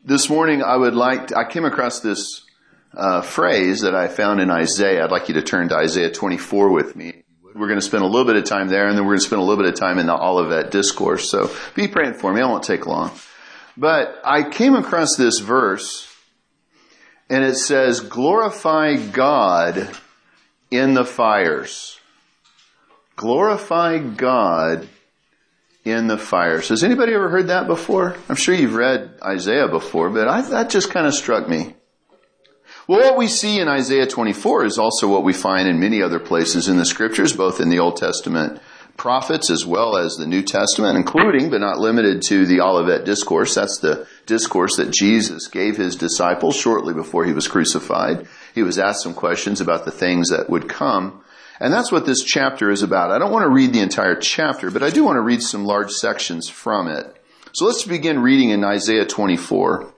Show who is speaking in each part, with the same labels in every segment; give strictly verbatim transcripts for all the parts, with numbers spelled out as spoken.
Speaker 1: This morning I would like to, I came across this uh, phrase that I found in Isaiah. I'd like you to turn to Isaiah twenty-four with me. We're going to spend a little bit of time there, and then we're going to spend a little bit of time in the Olivet Discourse. So be praying for me. I won't take long. But I came across this verse, and it says, glorify God in the fires. Glorify God in the fires. Has anybody ever heard that before? I'm sure you've read Isaiah before, but I, that just kind of struck me. Well, what we see in Isaiah twenty-four is also what we find in many other places in the Scriptures, both in the Old Testament prophets as well as the New Testament, including but not limited to the Olivet Discourse. That's the discourse that Jesus gave his disciples shortly before he was crucified. He was asked some questions about the things that would come. And that's what this chapter is about. I don't want to read the entire chapter, but I do want to read some large sections from it. So let's begin reading in Isaiah twenty-four.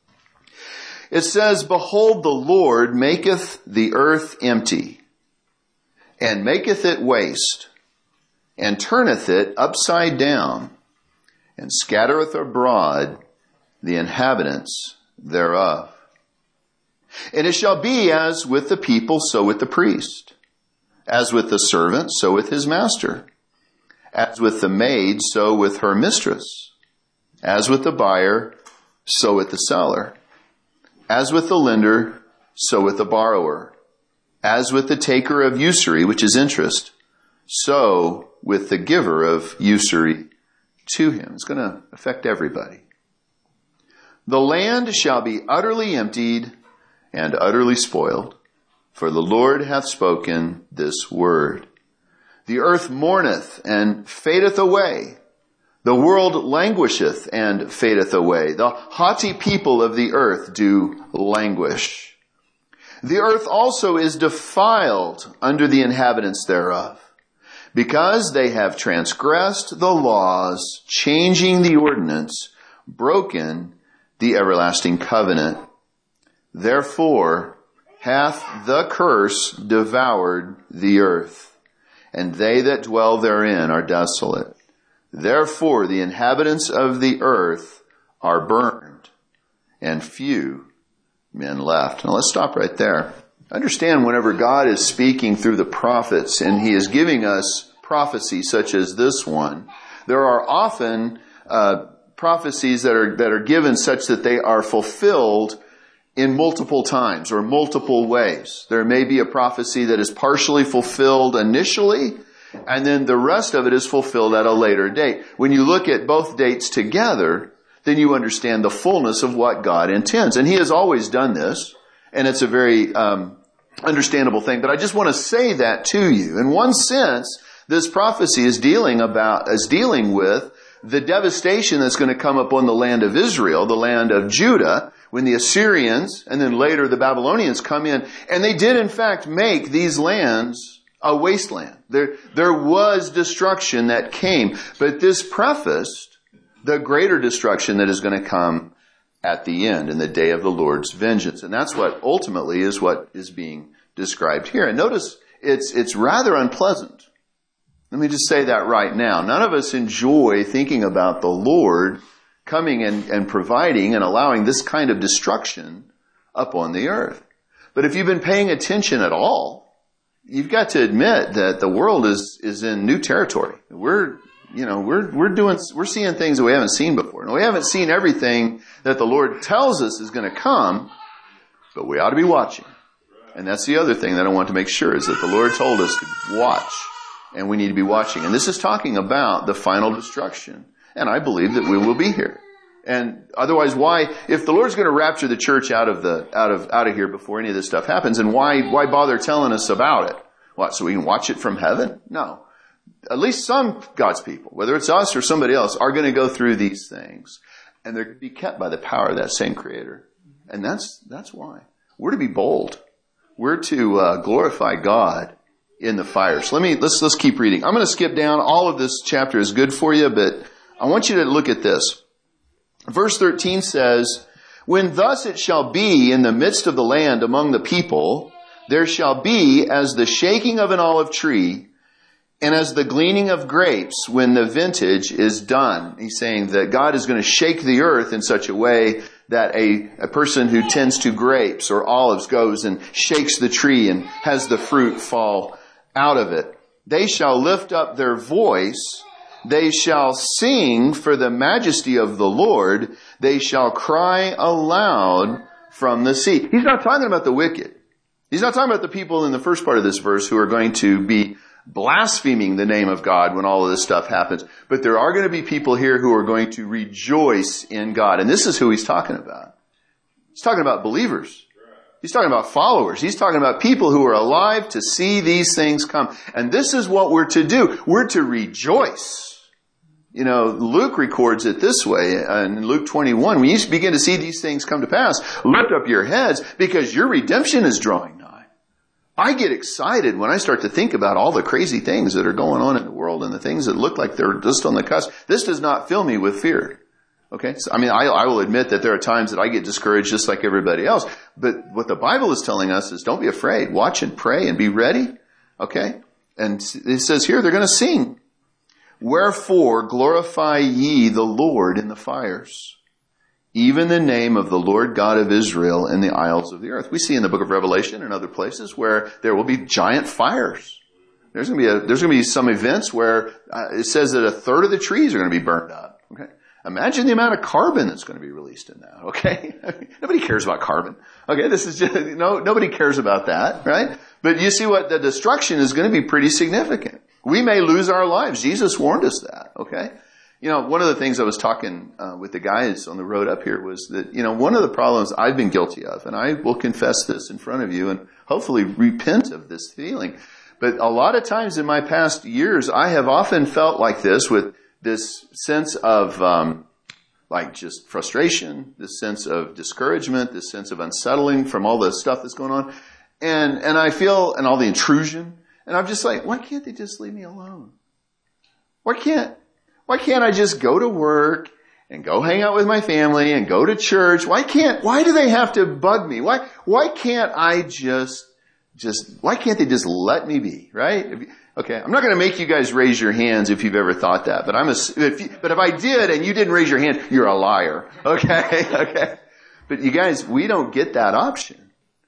Speaker 1: It says, behold, the Lord maketh the earth empty, and maketh it waste, and turneth it upside down, and scattereth abroad the inhabitants thereof. And it shall be as with the people, so with the priest. As with the servant, so with his master. As with the maid, so with her mistress. As with the buyer, so with the seller. As with the lender, so with the borrower. As with the taker of usury, which is interest, so with the giver of usury to him. It's going to affect everybody. The land shall be utterly emptied and utterly spoiled. For the Lord hath spoken this word. The earth mourneth and fadeth away. The world languisheth and fadeth away. The haughty people of the earth do languish. The earth also is defiled under the inhabitants thereof, because they have transgressed the laws, changing the ordinance, broken the everlasting covenant. Therefore hath the curse devoured the earth, and they that dwell therein are desolate. Therefore the inhabitants of the earth are burned, and few men left. Now let's stop right there. Understand, whenever God is speaking through the prophets, and he is giving us prophecy such as this one, there are often uh, prophecies that are that are given such that they are fulfilled in multiple times or multiple ways. There may be a prophecy that is partially fulfilled initially, and then the rest of it is fulfilled at a later date. When you look at both dates together, then you understand the fullness of what God intends. And he has always done this, and it's a very um, understandable thing. But I just want to say that to you. In one sense, this prophecy is dealing about is dealing with the devastation that's going to come upon the land of Israel, the land of Judah, when the Assyrians and then later the Babylonians come in. And they did in fact make these lands a wasteland. There, there was destruction that came. But this prefaced the greater destruction that is going to come at the end, in the day of the Lord's vengeance. And that's what ultimately is what is being described here. And notice it's, it's rather unpleasant. Let me just say that right now. None of us enjoy thinking about the Lord coming and, and providing and allowing this kind of destruction upon the earth. But if you've been paying attention at all, you've got to admit that the world is, is in new territory. We're, you know, we're, we're doing, we're seeing things that we haven't seen before. And we haven't seen everything that the Lord tells us is going to come, but we ought to be watching. And that's the other thing that I want to make sure is that the Lord told us to watch. And we need to be watching. And this is talking about the final destruction. And I believe that we will be here. And otherwise, why, if the Lord's going to rapture the church out of the, out of, out of here before any of this stuff happens, and why, why bother telling us about it? What, so we can watch it from heaven? No. At least some God's people, whether it's us or somebody else, are going to go through these things. And they're going to be kept by the power of that same Creator. And that's, that's why. We're to be bold. We're to uh, glorify God in the fire. So let me, let's, let's keep reading. I'm going to skip down. All of this chapter is good for you, but I want you to look at this. Verse thirteen says, when thus it shall be in the midst of the land among the people, there shall be as the shaking of an olive tree and as the gleaning of grapes when the vintage is done. He's saying that God is going to shake the earth in such a way that a, a person who tends to grapes or olives goes and shakes the tree and has the fruit fall out of it. They shall lift up their voice. They shall sing for the majesty of the Lord. They shall cry aloud from the sea. He's not talking about the wicked. He's not talking about the people in the first part of this verse who are going to be blaspheming the name of God when all of this stuff happens. But there are going to be people here who are going to rejoice in God. And this is who he's talking about. He's talking about believers. He's talking about followers. He's talking about people who are alive to see these things come. And this is what we're to do. We're to rejoice. You know, Luke records it this way in Luke twenty-one. When you begin to see these things come to pass, lift up your heads because your redemption is drawing nigh. I get excited when I start to think about all the crazy things that are going on in the world and the things that look like they're just on the cusp. This does not fill me with fear. Okay? So, I mean, I, I will admit that there are times that I get discouraged just like everybody else. But what the Bible is telling us is don't be afraid. Watch and pray and be ready. Okay? And it says here they're going to sing. Wherefore glorify ye the Lord in the fires, even the name of the Lord God of Israel in the isles of the earth. We see in the book of Revelation and other places where there will be giant fires. There's going to be a, there's going to be some events where uh, it says that a third of the trees are going to be burned up. Okay. Imagine the amount of carbon that's going to be released in that. Okay. Nobody cares about carbon. Okay. This is just, no, nobody cares about that, right? But you see what the destruction is going to be pretty significant. We may lose our lives. Jesus warned us that. Okay. You know, one of the things I was talking uh, with the guys on the road up here was that, you know, one of the problems I've been guilty of, and I will confess this in front of you and hopefully repent of this feeling. But a lot of times in my past years, I have often felt like this with this sense of, um, like just frustration, this sense of discouragement, this sense of unsettling from all the stuff that's going on. And, and I feel, and all the intrusion. And I'm just like, why can't they just leave me alone? Why can't, Why can't I just go to work and go hang out with my family and go to church? Why can't, why do they have to bug me? Why, why can't I just, just, why can't they just let me be, right? If you, okay, I'm not going to make you guys raise your hands if you've ever thought that, but I'm a, if you, but if I did and you didn't raise your hand, you're a liar. Okay, okay. But you guys, we don't get that option.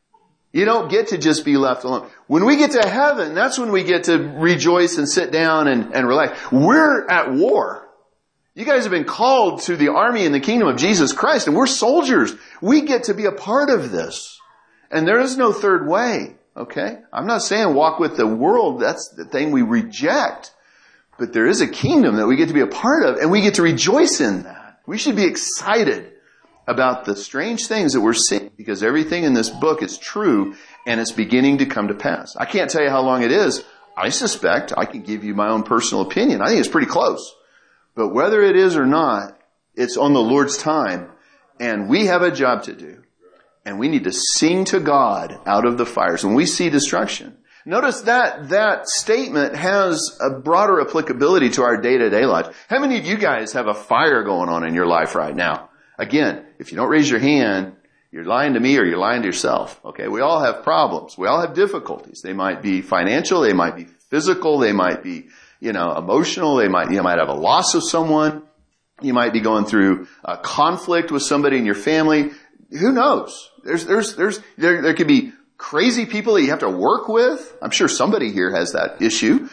Speaker 1: You don't get to just be left alone. When we get to heaven, that's when we get to rejoice and sit down and, and relax. We're at war. You guys have been called to the army in the kingdom of Jesus Christ, and we're soldiers. We get to be a part of this. And there is no third way, okay? I'm not saying walk with the world. That's the thing we reject. But there is a kingdom that we get to be a part of, and we get to rejoice in that. We should be excited about the strange things that we're seeing, because everything in this book is true and it's beginning to come to pass. I can't tell you how long it is. I suspect I can give you my own personal opinion. I think it's pretty close. But whether it is or not, it's on the Lord's time, and we have a job to do. And we need to sing to God out of the fires when we see destruction. Notice that that statement has a broader applicability to our day-to-day lives. How many of you guys have a fire going on in your life right now? Again, if you don't raise your hand, you're lying to me or you're lying to yourself. Okay, we all have problems. We all have difficulties. They might be financial, they might be physical, they might be, you know, emotional, they might, you might have a loss of someone. You might be going through a conflict with somebody in your family. Who knows? There's, there's, there's, there, there could be crazy people that you have to work with. I'm sure somebody here has that issue.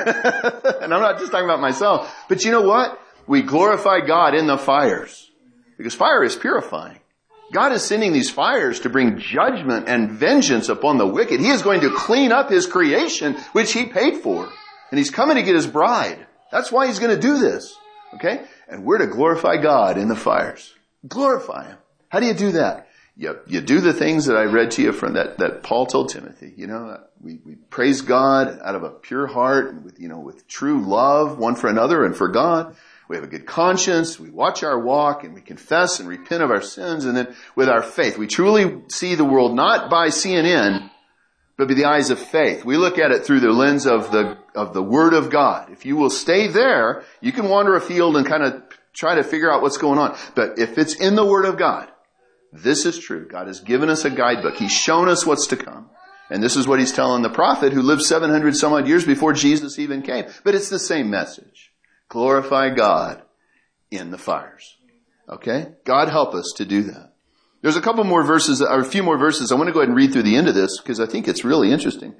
Speaker 1: And I'm not just talking about myself. But you know what? We glorify God in the fires. Because fire is purifying. God is sending these fires to bring judgment and vengeance upon the wicked. He is going to clean up His creation, which He paid for. And He's coming to get His bride. That's why He's going to do this. Okay? And we're to glorify God in the fires. Glorify Him. How do you do that? You, you do the things that I read to you from that, that Paul told Timothy. You know, we, we praise God out of a pure heart and with, you know, with true love one for another and for God. We have a good conscience. We watch our walk and we confess and repent of our sins. And then with our faith, we truly see the world not by C N N, but by the eyes of faith. We look at it through the lens of the, of the Word of God. If you will stay there, you can wander afield and kind of try to figure out what's going on. But if it's in the Word of God, this is true. God has given us a guidebook. He's shown us what's to come. And this is what He's telling the prophet who lived seven hundred some odd years before Jesus even came. But it's the same message. Glorify God in the fires. Okay? God help us to do that. There's a couple more verses, or a few more verses. I want to go ahead and read through the end of this because I think it's really interesting.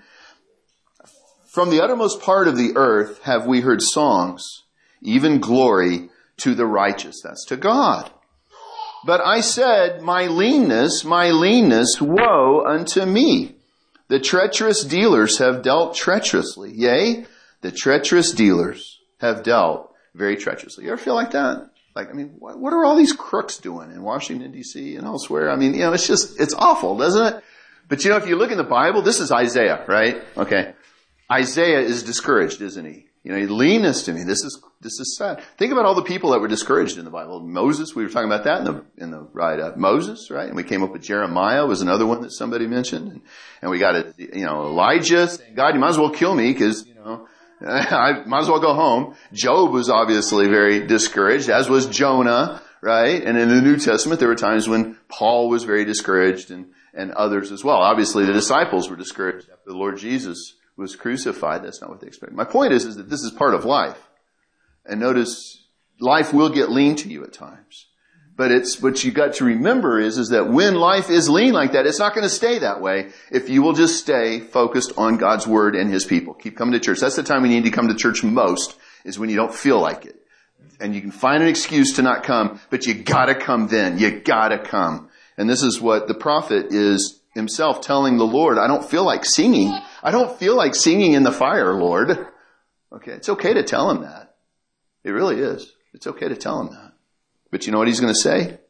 Speaker 1: From the uttermost part of the earth have we heard songs, even glory to the righteous. That's to God. But I said, my leanness, my leanness, woe unto me. The treacherous dealers have dealt treacherously. Yea, the treacherous dealers have dealt very treacherously. You ever feel like that? Like, I mean, what, what are all these crooks doing in Washington, D C and elsewhere? I mean, you know, it's just, it's awful, doesn't it? But you know, if you look in the Bible, this is Isaiah, right? Okay. Isaiah is discouraged, isn't he? You know, leanness to me. This is, this is sad. Think about all the people that were discouraged in the Bible. Moses, we were talking about that in the, in the ride up. Moses, right? And we came up with Jeremiah was another one that somebody mentioned. And, and we got it, you know, Elijah saying, God, you might as well kill me because, you know, I might as well go home. Job was obviously very discouraged, as was Jonah, right? And in the New Testament, there were times when Paul was very discouraged and, and others as well. Obviously, the disciples were discouraged after the Lord Jesus was crucified. That's not what they expected. My point is, is that this is part of life. And notice, life will get lean to you at times. But it's, what you got to remember is, is that when life is lean like that, it's not going to stay that way if you will just stay focused on God's Word and His people. Keep coming to church. That's the time we need to come to church most, is when you don't feel like it. And you can find an excuse to not come, but you gotta come then. You gotta come. And this is what the prophet is himself telling the Lord. I don't feel like singing. I don't feel like singing in the fire, Lord. Okay, it's okay to tell him that. It really is. It's okay to tell him that. But you know what he's going to say?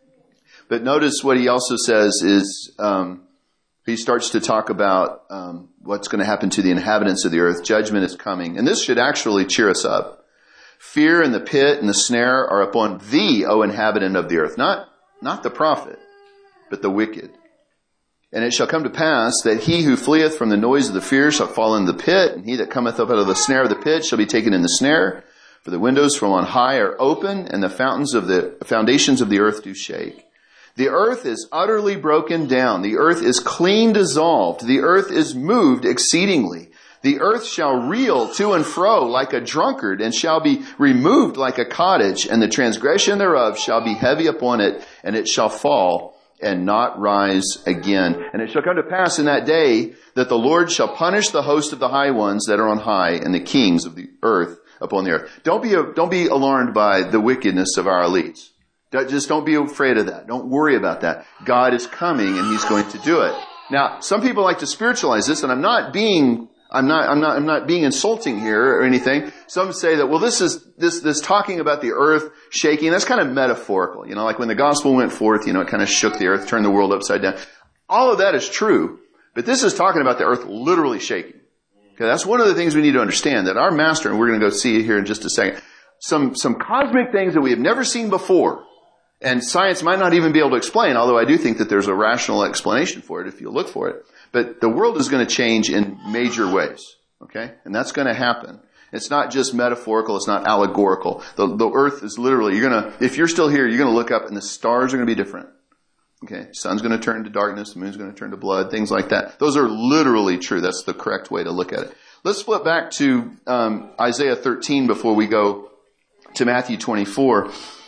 Speaker 1: But notice what he also says is, um, he starts to talk about um, what's going to happen to the inhabitants of the earth. Judgment is coming. And this should actually cheer us up. Fear and the pit and the snare are upon thee, O inhabitant of the earth. Not, not the prophet, but the wicked. And it shall come to pass that he who fleeth from the noise of the fear shall fall in the pit, and he that cometh up out of the snare of the pit shall be taken in the snare. For the windows from on high are open, and the fountains of the foundations of the earth do shake. The earth is utterly broken down. The earth is clean dissolved. The earth is moved exceedingly. The earth shall reel to and fro like a drunkard, and shall be removed like a cottage, and the transgression thereof shall be heavy upon it, and it shall fall and not rise again. And it shall come to pass in that day that the Lord shall punish the host of the high ones that are on high, and the kings of the earth upon the earth. Don't be, don't be alarmed by the wickedness of our elites. Just don't be afraid of that. Don't worry about that. God is coming and He's going to do it. Now, some people like to spiritualize this, and I'm not being, I'm not, I'm not, I'm not being insulting here or anything. Some say that, well, this is, this, this talking about the earth shaking, that's kind of metaphorical. You know, like when the gospel went forth, you know, it kind of shook the earth, turned the world upside down. All of that is true, but this is talking about the earth literally shaking. Okay, that's one of the things we need to understand, that our master, and we're going to go see it here in just a second, some, some cosmic things that we have never seen before, and science might not even be able to explain, although I do think that there's a rational explanation for it if you look for it. But the world is going to change in major ways. Okay? And that's going to happen. It's not just metaphorical, it's not allegorical. The, the earth is literally, you're going to, if you're still here, you're going to look up and the stars are going to be different. Okay, sun's going to turn to darkness, the moon's going to turn to blood, things like that. Those are literally true. That's the correct way to look at it. Let's flip back to um, Isaiah thirteen before we go to Matthew twenty-four.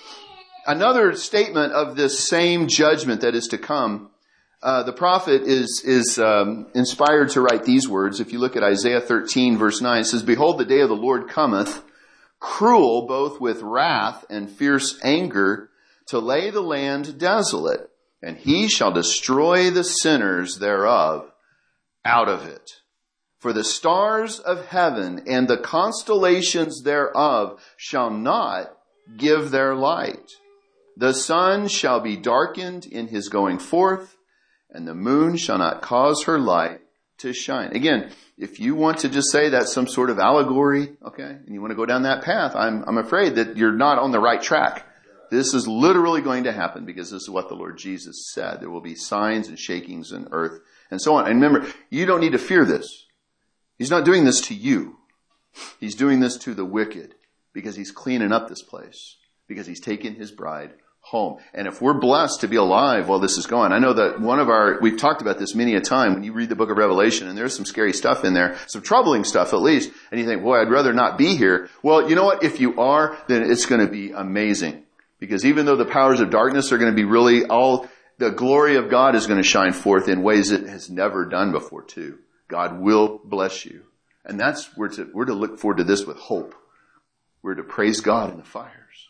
Speaker 1: Another statement of this same judgment that is to come. Uh, the prophet is is um, inspired to write these words. If you look at Isaiah thirteen, verse nine, it says, "Behold, the day of the Lord cometh, cruel both with wrath and fierce anger, to lay the land desolate. And he shall destroy the sinners thereof out of it. For the stars of heaven and the constellations thereof shall not give their light. The sun shall be darkened in his going forth, and the moon shall not cause her light to shine." Again, if you want to just say that's some sort of allegory, okay, and you want to go down that path, I'm, I'm afraid that you're not on the right track. This is literally going to happen because this is what the Lord Jesus said. There will be signs and shakings in earth and so on. And remember, you don't need to fear this. He's not doing this to you. He's doing this to the wicked because He's cleaning up this place, because He's taking His bride home. And if we're blessed to be alive while this is going, I know that one of our, we've talked about this many a time when you read the book of Revelation, and there's some scary stuff in there, some troubling stuff at least, and you think, boy, I'd rather not be here. Well, you know what? If you are, then it's going to be amazing. Because even though the powers of darkness are going to be really all, the glory of God is going to shine forth in ways it has never done before too. God will bless you. And that's, we're to, we're to look forward to this with hope. We're to praise God in the fires.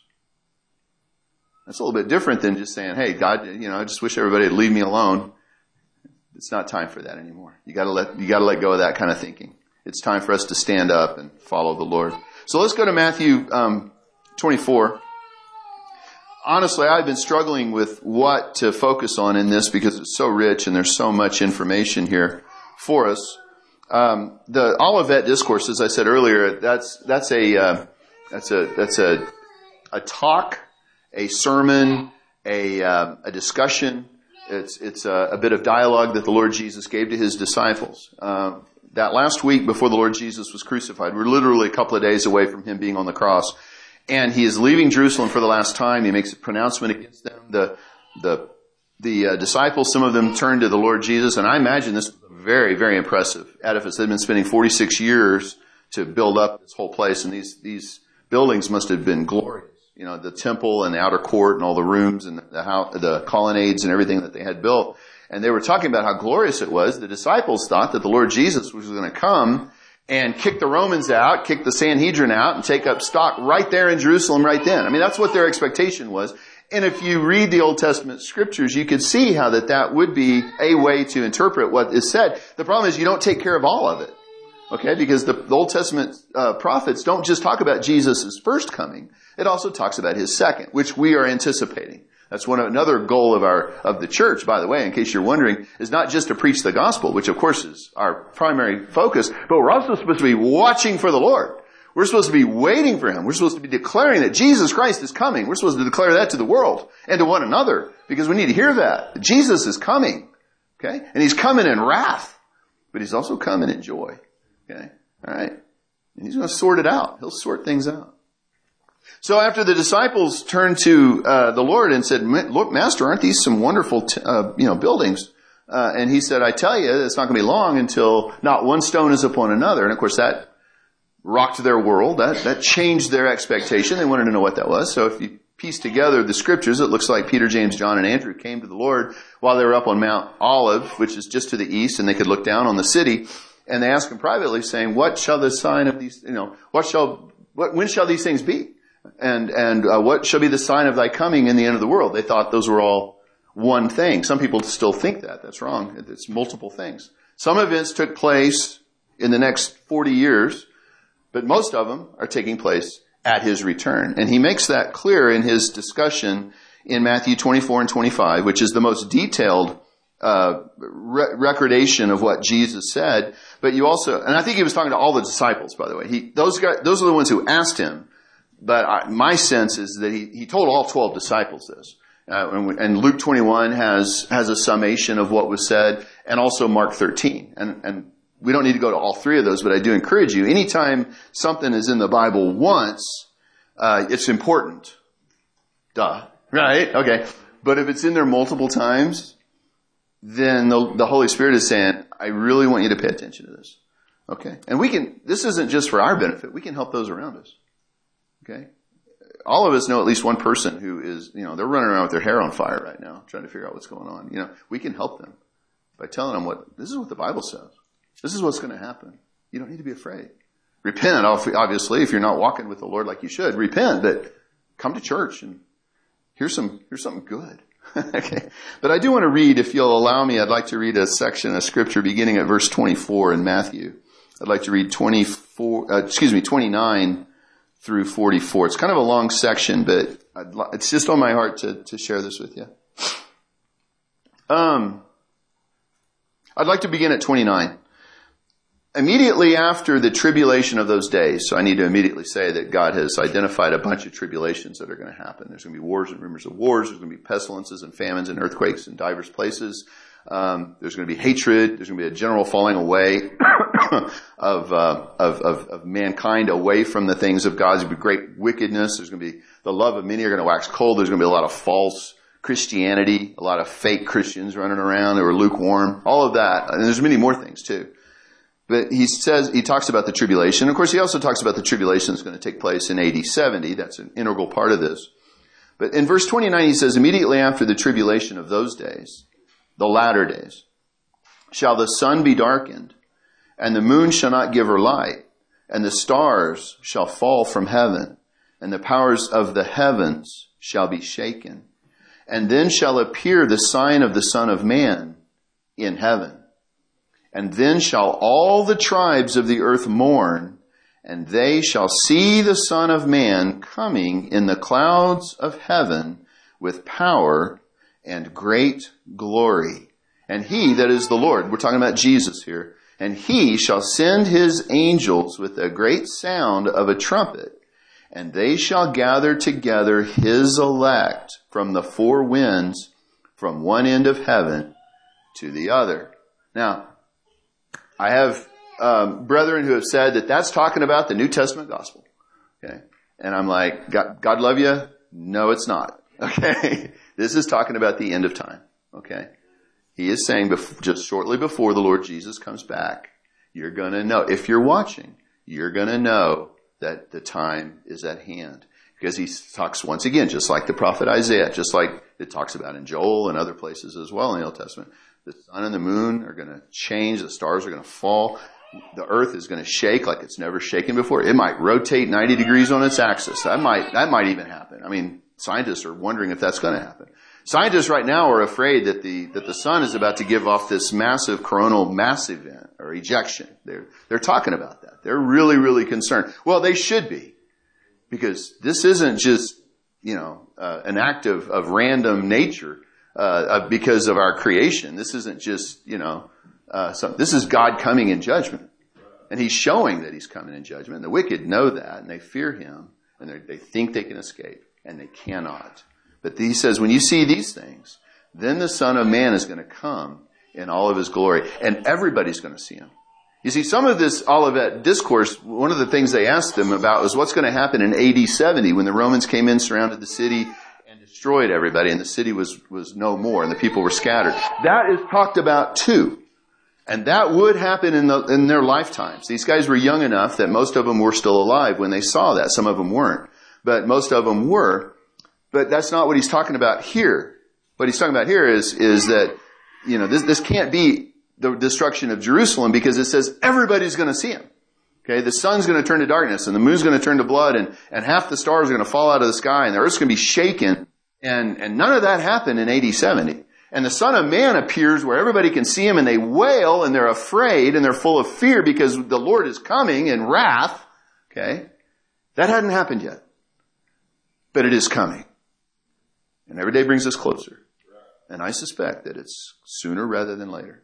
Speaker 1: That's a little bit different than just saying, hey, God, you know, I just wish everybody would leave me alone. It's not time for that anymore. You gotta let, you gotta let go of that kind of thinking. It's time for us to stand up and follow the Lord. So let's go to Matthew, um, twenty-four. Honestly, I've been struggling with what to focus on in this because it's so rich and there's so much information here for us. Um, the Olivet Discourse, as I said earlier, that's, that's a, uh, that's a, that's a, a talk, a sermon, a, uh, a discussion. It's, it's a, a bit of dialogue that the Lord Jesus gave to his disciples. Uh, that last week before the Lord Jesus was crucified, we're literally a couple of days away from him being on the cross. And he is leaving Jerusalem for the last time. He makes a pronouncement against them. The, the, the uh, disciples, some of them turned to the Lord Jesus. And I imagine this was a very, very impressive edifice. They've been spending forty-six years to build up this whole place. And these, these buildings must have been glorious. You know, the temple and the outer court and all the rooms and the house, the colonnades and everything that they had built. And they were talking about how glorious it was. The disciples thought that the Lord Jesus was going to come and kick the Romans out, kick the Sanhedrin out, and take up stock right there in Jerusalem right then. I mean, that's what their expectation was. And if you read the Old Testament scriptures, you could see how that that would be a way to interpret what is said. The problem is you don't take care of all of it. Okay? Because the, the Old Testament uh, prophets don't just talk about Jesus' first coming. It also talks about his second, which we are anticipating. That's one another goal of our of the church, by the way, in case you're wondering, is not just to preach the gospel, which of course is our primary focus, but we're also supposed to be watching for the Lord. We're supposed to be waiting for him. We're supposed to be declaring that Jesus Christ is coming. We're supposed to declare that to the world and to one another because we need to hear that. Jesus is coming. Okay? And he's coming in wrath, but he's also coming in joy. Okay? All right? And he's going to sort it out. He'll sort things out. So after the disciples turned to uh, the Lord and said, look, Master, aren't these some wonderful t- uh, you know, buildings? Uh, and he said, I tell you, it's not going to be long until not one stone is upon another. And of course, that rocked their world. That, that changed their expectation. They wanted to know what that was. So if you piece together the scriptures, it looks like Peter, James, John, and Andrew came to the Lord while they were up on Mount Olive, which is just to the east, and they could look down on the city. And they asked him privately, saying, what shall the sign of these, you know, what shall, what, when shall these things be? And, and, uh, what shall be the sign of thy coming in the end of the world? They thought those were all one thing. Some people still think that. That's wrong. It's multiple things. Some events took place in the next forty years, but most of them are taking place at his return. And he makes that clear in his discussion in Matthew twenty-four and twenty-five, which is the most detailed uh, re- recordation of what Jesus said. But you also, and I think he was talking to all the disciples, by the way. He, those guys, those are the ones who asked him. But I, my sense is that he, he told all twelve disciples this. Uh, and, and Luke twenty-one has, has a summation of what was said, and also Mark thirteen. And, and we don't need to go to all three of those, but I do encourage you, anytime something is in the Bible once, uh, it's important. Duh. Right? Okay. But if it's in there multiple times, then the, the Holy Spirit is saying, I really want you to pay attention to this. Okay? And we can, this isn't just for our benefit. We can help those around us. Okay? All of us know at least one person who is, you know, they're running around with their hair on fire right now, trying to figure out what's going on. You know, we can help them by telling them what, this is what the Bible says. This is what's going to happen. You don't need to be afraid. Repent, obviously, if you're not walking with the Lord like you should. Repent, but come to church and here's some, here's something good. Okay. But I do want to read, if you'll allow me, I'd like to read a section of scripture beginning at verse twenty-four in Matthew. I'd like to read twenty-four, uh, excuse me, twenty-nine through forty-four. It's kind of a long section, but I'd li- it's just on my heart to, to share this with you. Um, I'd like to begin at twenty-nine. Immediately after the tribulation of those days, so I need to immediately say that God has identified a bunch of tribulations that are going to happen. There's going to be wars and rumors of wars. There's going to be pestilences and famines and earthquakes in diverse places. Um, there's going to be hatred. There's going to be a general falling away of, uh, of, of, of mankind away from the things of God. There's going to be great wickedness. There's going to be the love of many are going to wax cold. There's going to be a lot of false Christianity, a lot of fake Christians running around that were lukewarm, all of that. And there's many more things too. But he says, he talks about the tribulation. Of course, he also talks about the tribulation that's going to take place in A D seventy. That's an integral part of this. But in verse twenty-nine, he says, immediately after the tribulation of those days, the latter days, shall the sun be darkened, and the moon shall not give her light, and the stars shall fall from heaven, and the powers of the heavens shall be shaken. And then shall appear the sign of the Son of Man in heaven. And then shall all the tribes of the earth mourn, and they shall see the Son of Man coming in the clouds of heaven with power and great glory. And he, that is the Lord, we're talking about Jesus here, and he shall send his angels with a great sound of a trumpet, and they shall gather together his elect from the four winds, from one end of heaven to the other. Now, I have um, brethren who have said that that's talking about the New Testament gospel. Okay, and I'm like, God, God love you? No, it's not. Okay, this is talking about the end of time. Okay, he is saying bef- just shortly before the Lord Jesus comes back, you're going to know, if you're watching, you're going to know that the time is at hand. Because he talks once again, just like the prophet Isaiah, just like it talks about in Joel and other places as well in the Old Testament. The sun and the moon are going to change. The stars are going to fall. The earth is going to shake like it's never shaken before. It might rotate ninety degrees on its axis. That might, that might even happen. I mean, scientists are wondering if that's going to happen. Scientists right now are afraid that the, that the sun is about to give off this massive coronal mass event or ejection. They're, they're talking about that. They're really, really concerned. Well, they should be. Because this isn't just, you know, uh, an act of, of random nature, uh, because of our creation. This isn't just, you know, uh, some, this is God coming in judgment. And he's showing that he's coming in judgment. And the wicked know that, and they fear him, and they think they can escape, and they cannot. But he says, when you see these things, then the Son of Man is going to come in all of his glory, and everybody's going to see him. You see, some of this Olivet discourse, one of the things they asked them about was what's going to happen in A D seventy when the Romans came in, surrounded the city, and destroyed everybody, and the city was, was no more, and the people were scattered. That is talked about too. And that would happen in, the, in their lifetimes. These guys were young enough that most of them were still alive when they saw that. Some of them weren't. But most of them were. But that's not what he's talking about here. What he's talking about here is, is that, you know, this, this can't be the destruction of Jerusalem, because it says everybody's going to see him. Okay, the sun's going to turn to darkness, and the moon's going to turn to blood, and, and half the stars are going to fall out of the sky, and the earth's going to be shaken. And, and none of that happened in A D seventy. And the Son of Man appears where everybody can see him, and they wail, and they're afraid, and they're full of fear because the Lord is coming in wrath. Okay, that hadn't happened yet. But it is coming. And every day brings us closer. And I suspect that it's sooner rather than later.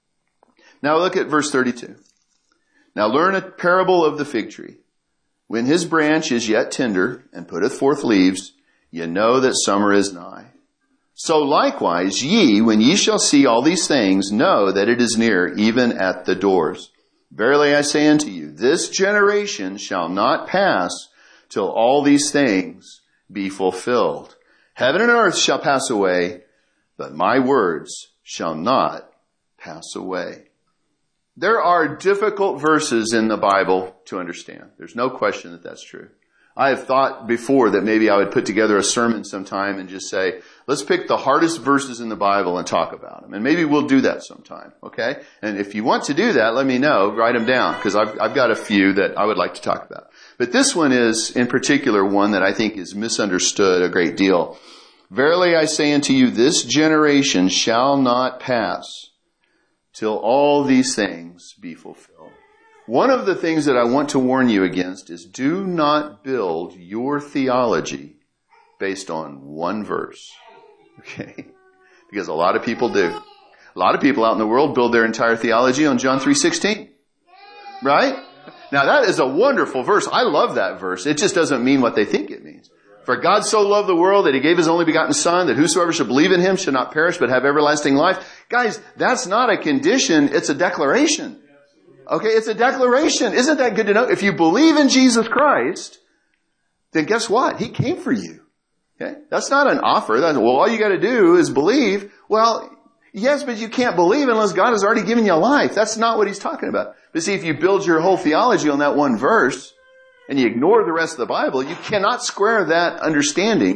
Speaker 1: Now look at verse thirty-two. Now learn a parable of the fig tree. When his branch is yet tender and putteth forth leaves, ye know that summer is nigh. So likewise ye, when ye shall see all these things, know that it is near, even at the doors. Verily I say unto you, this generation shall not pass till all these things be fulfilled. Heaven and earth shall pass away, but my words shall not pass away. There are difficult verses in the Bible to understand. There's no question that that's true. I have thought before that maybe I would put together a sermon sometime and just say, let's pick the hardest verses in the Bible and talk about them. And maybe we'll do that sometime, okay? And if you want to do that, let me know. Write them down, because I've, I've got a few that I would like to talk about. But this one is, in particular, one that I think is misunderstood a great deal. Verily I say unto you, this generation shall not pass till all these things be fulfilled. One of the things that I want to warn you against is do not build your theology based on one verse. Okay? Because a lot of people do. A lot of people out in the world build their entire theology on John three sixteen. Right? Now that is a wonderful verse. I love that verse. It just doesn't mean what they think it means. For God so loved the world that he gave his only begotten Son, that whosoever should believe in him should not perish but have everlasting life. Guys, that's not a condition, it's a declaration. Okay, it's a declaration. Isn't that good to know? If you believe in Jesus Christ, then guess what? He came for you. Okay? That's not an offer. That's, well, all you got to do is believe. Well, yes, but you can't believe unless God has already given you life. That's not what he's talking about. But see, if you build your whole theology on that one verse, and you ignore the rest of the Bible, you cannot square that understanding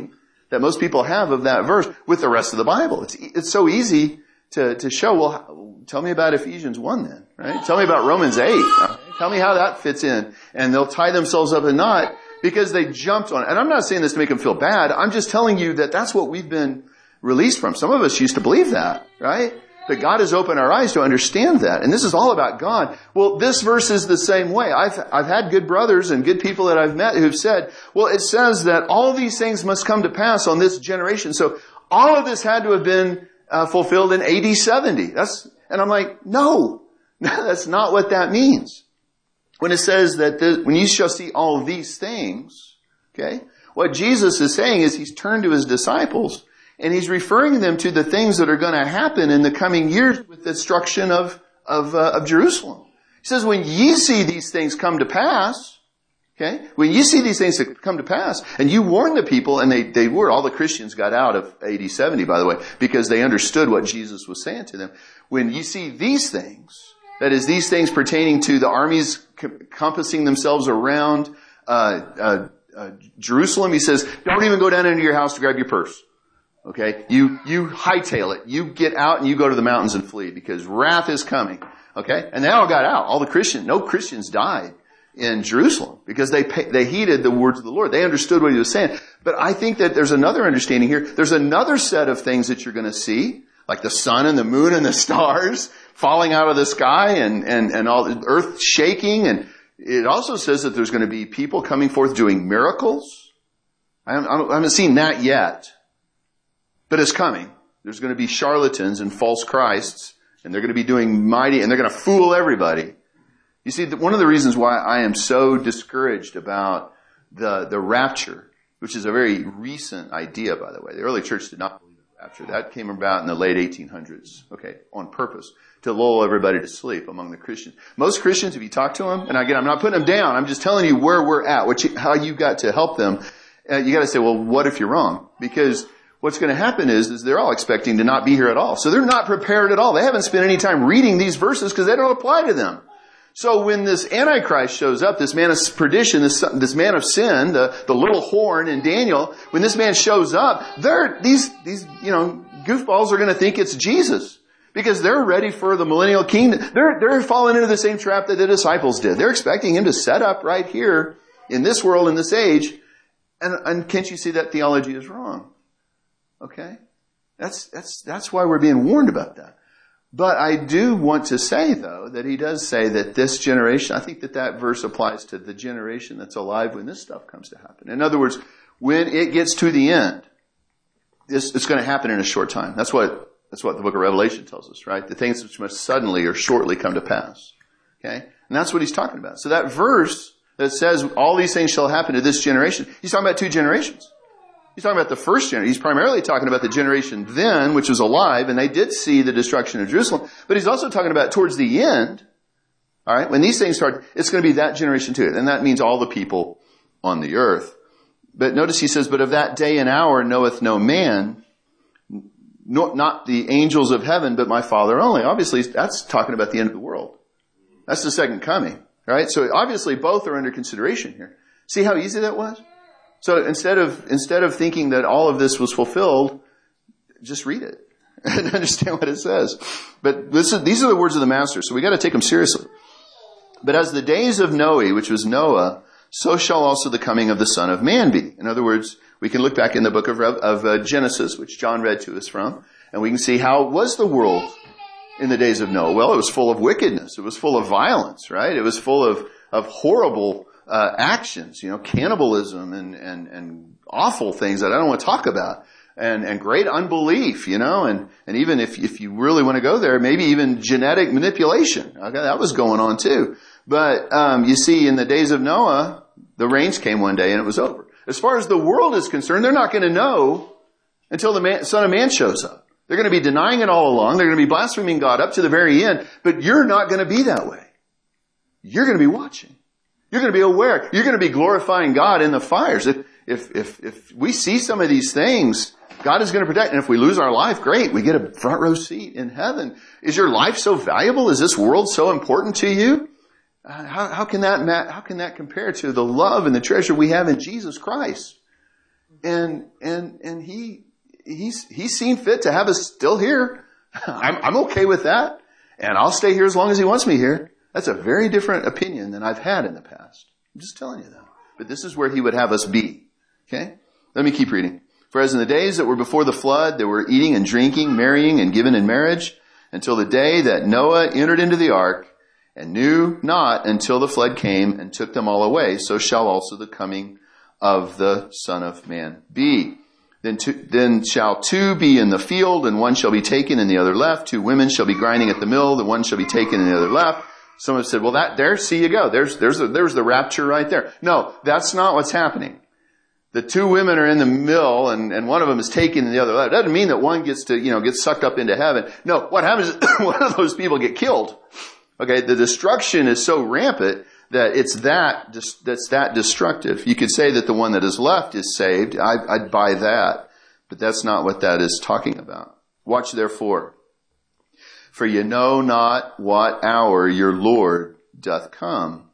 Speaker 1: that most people have of that verse with the rest of the Bible. It's, it's so easy to, to show, well, tell me about Ephesians one then, right? Tell me about Romans eight. Okay? Tell me how that fits in. And they'll tie themselves up in a knot because they jumped on it. And I'm not saying this to make them feel bad. I'm just telling you that that's what we've been released from. Some of us used to believe that, right? That God has opened our eyes to understand that. And this is all about God. Well, this verse is the same way. I've, I've had good brothers and good people that I've met who've said, well, it says that all these things must come to pass on this generation. So all of this had to have been uh, fulfilled in A D seventy. That's, and I'm like, no, that's not what that means. When it says that the, when you shall see all these things, okay, what Jesus is saying is he's turned to his disciples and he's referring them to the things that are going to happen in the coming years with the destruction of, of, uh, of Jerusalem. He says, when ye see these things come to pass, okay, when you see these things come to pass, and you warn the people, and they, they were, all the Christians got out of A D seventy, by the way, because they understood what Jesus was saying to them. When you see these things, that is, these things pertaining to the armies compassing themselves around uh, uh, uh, Jerusalem, he says, don't even go down into your house to grab your purse. Okay, you, you hightail it. You get out and you go to the mountains and flee because wrath is coming. Okay, and they all got out. All the Christians, no Christians died in Jerusalem because they, they heeded the words of the Lord. They understood what he was saying. But I think that there's another understanding here. There's another set of things that you're going to see, like the sun and the moon and the stars falling out of the sky and, and, and all the earth shaking. And it also says that there's going to be people coming forth doing miracles. I haven't, I haven't seen that yet. But it's coming. There's going to be charlatans and false Christs, and they're going to be doing mighty, and they're going to fool everybody. You see, one of the reasons why I am so discouraged about the, the rapture, which is a very recent idea, by the way. The early church did not believe in rapture. That came about in the late eighteen hundreds, okay, on purpose, to lull everybody to sleep among the Christians. Most Christians, if you talk to them, and again, I'm not putting them down, I'm just telling you where we're at, what you, how you got to help them. Uh, you got to say, well, what if you're wrong? Because what's going to happen is, is they're all expecting to not be here at all. So they're not prepared at all. They haven't spent any time reading these verses because they don't apply to them. So when this Antichrist shows up, this man of perdition, this, this man of sin, the, the little horn in Daniel, when this man shows up, they're, these, these, you know, goofballs are going to think it's Jesus because they're ready for the millennial kingdom. They're, they're falling into the same trap that the disciples did. They're expecting him to set up right here in this world, in this age. And, and can't you see that theology is wrong? Okay? That's, that's, that's why we're being warned about that. But I do want to say, though, that he does say that this generation, I think that that verse applies to the generation that's alive when this stuff comes to happen. In other words, when it gets to the end, this, it's going to happen in a short time. That's what, that's what the book of Revelation tells us, right? The things which must suddenly or shortly come to pass. Okay? And that's what he's talking about. So that verse that says all these things shall happen to this generation, he's talking about two generations. He's talking about the first generation. He's primarily talking about the generation then, which was alive, and they did see the destruction of Jerusalem. But he's also talking about towards the end, all right, when these things start, it's going to be that generation too. And that means all the people on the earth. But notice he says, but of that day and hour knoweth no man, not the angels of heaven, but my Father only. Obviously, that's talking about the end of the world. That's the second coming, right? So obviously both are under consideration here. See how easy that was? So instead of, instead of thinking that all of this was fulfilled, just read it and understand what it says. But this is, these are the words of the Master, so we got to take them seriously. But as the days of Noe, which was Noah, so shall also the coming of the Son of Man be. In other words, we can look back in the book of, of uh, Genesis, which John read to us from, and we can see how was the world in the days of Noah. Well, it was full of wickedness. It was full of violence, right? It was full of, of horrible Uh, actions, you know, cannibalism and, and, and awful things that I don't want to talk about. And, and great unbelief, you know, and, and even if, if you really want to go there, maybe even genetic manipulation. Okay, that was going on too. But, um, you see, in the days of Noah, the rains came one day and it was over. As far as the world is concerned, they're not going to know until the man, Son of Man shows up. They're going to be denying it all along. They're going to be blaspheming God up to the very end. But you're not going to be that way. You're going to be watching. You're going to be aware. You're going to be glorifying God in the fires. If, if, if, if we see some of these things, God is going to protect. And if we lose our life, great. We get a front row seat in heaven. Is your life so valuable? Is this world so important to you? Uh, how, how can that, how can that compare to the love and the treasure we have in Jesus Christ? and, and, and he, he's, he's seen fit to have us still here. I'm, I'm okay with that. And I'll stay here as long as he wants me here. That's a very different opinion than I've had in the past. I'm just telling you that. But this is where he would have us be. Okay? Let me keep reading. For as in the days that were before the flood, they were eating and drinking, marrying and given in marriage, until the day that Noah entered into the ark, and knew not until the flood came and took them all away. So shall also the coming of the Son of Man be. Then, two, then shall two be in the field, and one shall be taken and the other left. Two women shall be grinding at the mill, the one shall be taken and the other left. Someone said, well, that, there, see you go. There's, there's, a, there's the rapture right there. No, that's not what's happening. The two women are in the mill, and, and one of them is taken and the other left. It doesn't mean that one gets to, you know, gets sucked up into heaven. No, what happens is one of those people get killed. Okay, the destruction is so rampant that it's that, that's that destructive. You could say that the one that is left is saved. I, I'd buy that. But that's not what that is talking about. Watch therefore. For you know not what hour your Lord doth come.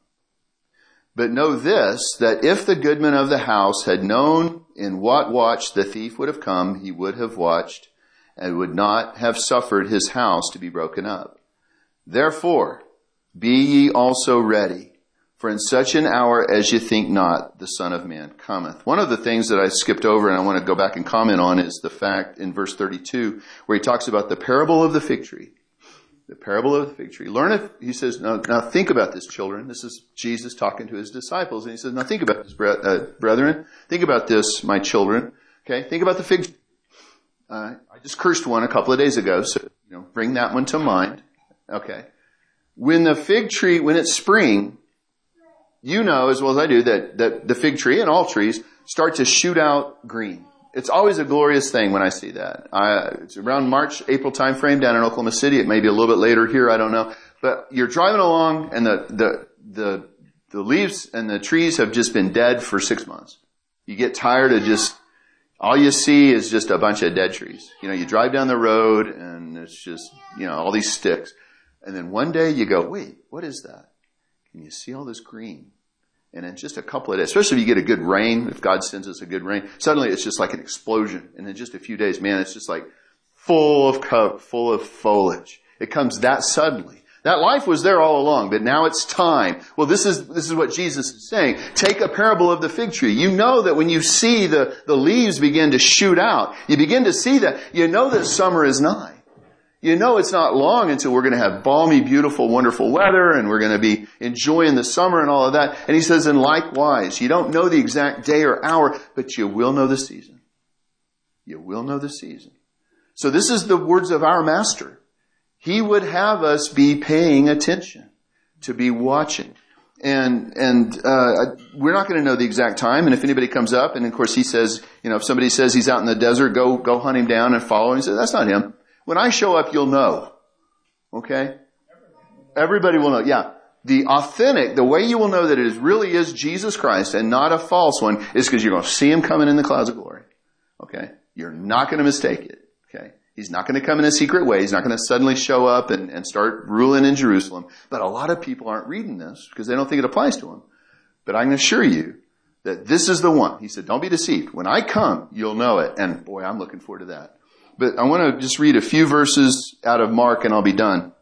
Speaker 1: But know this, that if the goodman of the house had known in what watch the thief would have come, he would have watched and would not have suffered his house to be broken up. Therefore, be ye also ready, for in such an hour as ye think not, the Son of Man cometh. One of the things that I skipped over and I want to go back and comment on is the fact in verse thirty-two, where he talks about the parable of the fig tree. The parable of the fig tree. Learn it. He says, now, now think about this, children. This is Jesus talking to his disciples. And he says, now think about this, uh, brethren. Think about this, my children. Okay, think about the fig tree. Uh, I just cursed one a couple of days ago, so, you know, bring that one to mind. Okay. When the fig tree, when it's spring, you know as well as I do that, that the fig tree and all trees start to shoot out green. It's always a glorious thing when I see that. I, it's around March, April time frame down in Oklahoma City. It may be a little bit later here, I don't know. But you're driving along and the, the, the, the leaves and the trees have just been dead for six months. You get tired of just, all you see is just a bunch of dead trees. You know, you drive down the road and it's just, you know, all these sticks. And then one day you go, wait, what is that? And you see all this green. And in just a couple of days, especially if you get a good rain, if God sends us a good rain, suddenly it's just like an explosion. And in just a few days, man, it's just like full of cover, full of foliage. It comes that suddenly. That life was there all along, but now it's time. Well, this is, this is what Jesus is saying. Take a parable of the fig tree. You know that when you see the, the leaves begin to shoot out, you begin to see that, you know that summer is nigh. You know it's not long until we're going to have balmy, beautiful, wonderful weather and we're going to be enjoying the summer and all of that. And he says, and likewise, you don't know the exact day or hour, but you will know the season. You will know the season. So this is the words of our master. He would have us be paying attention, to be watching. And, and, uh, we're not going to know the exact time. And if anybody comes up, and of course he says, you know, if somebody says he's out in the desert, go, go hunt him down and follow him. He says, that's not him. When I show up, you'll know. Okay? Everybody will know. Yeah. The authentic, the way you will know that it is really is Jesus Christ and not a false one is because you're going to see him coming in the clouds of glory. Okay? You're not going to mistake it. Okay? He's not going to come in a secret way. He's not going to suddenly show up and, and start ruling in Jerusalem. But a lot of people aren't reading this because they don't think it applies to them. But I can assure you that this is the one. He said, don't be deceived. When I come, you'll know it. And boy, I'm looking forward to that. But I want to just read a few verses out of Mark and I'll be done.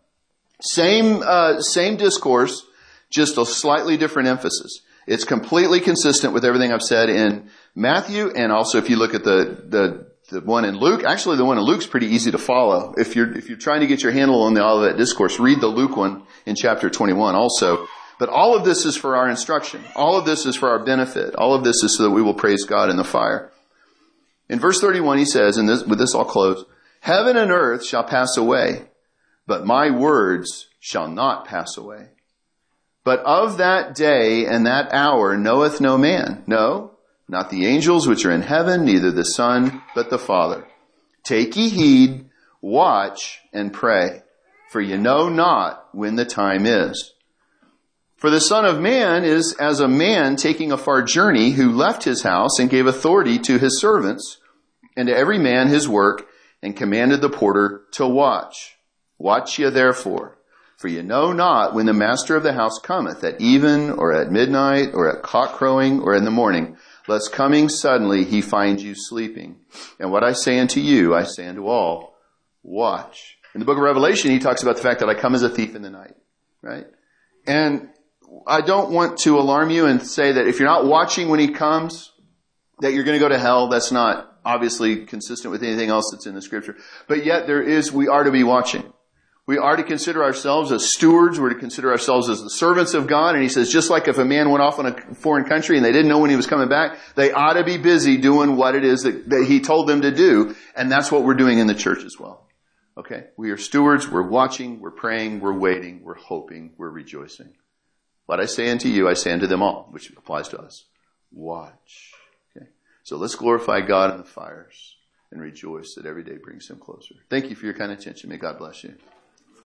Speaker 1: Same, uh, same discourse, just a slightly different emphasis. It's completely consistent with everything I've said in Matthew. And also if you look at the, the, the one in Luke, actually the one in Luke's pretty easy to follow. If you're, if you're trying to get your handle on the Olivet Discourse, read the Luke one in chapter twenty-one also. But all of this is for our instruction. All of this is for our benefit. All of this is so that we will praise God in the fire. In verse thirty-one, he says, and this, with this I'll close, heaven and earth shall pass away, but my words shall not pass away. But of that day and that hour knoweth no man, no, not the angels which are in heaven, neither the Son, but the Father. Take ye heed, watch, and pray, for ye know not when the time is. For the Son of Man is as a man taking a far journey who left his house and gave authority to his servants and to every man his work and commanded the porter to watch. Watch ye therefore, for ye know not when the master of the house cometh, at even or at midnight or at cock crowing or in the morning, lest coming suddenly he find you sleeping. And what I say unto you, I say unto all, watch. In the book of Revelation, he talks about the fact that I come as a thief in the night, right? And I don't want to alarm you and say that if you're not watching when he comes, that you're going to go to hell. That's not obviously consistent with anything else that's in the scripture. But yet there is, we are to be watching. We are to consider ourselves as stewards. We're to consider ourselves as the servants of God. And he says, just like if a man went off on a foreign country and they didn't know when he was coming back, they ought to be busy doing what it is that, that he told them to do. And that's what we're doing in the church as well. Okay? We are stewards. We're watching. We're praying. We're waiting. We're hoping. We're rejoicing. What I say unto you, I say unto them all, which applies to us. Watch. Okay? So let's glorify God in the fires and rejoice that every day brings him closer. Thank you for your kind attention. May God bless you.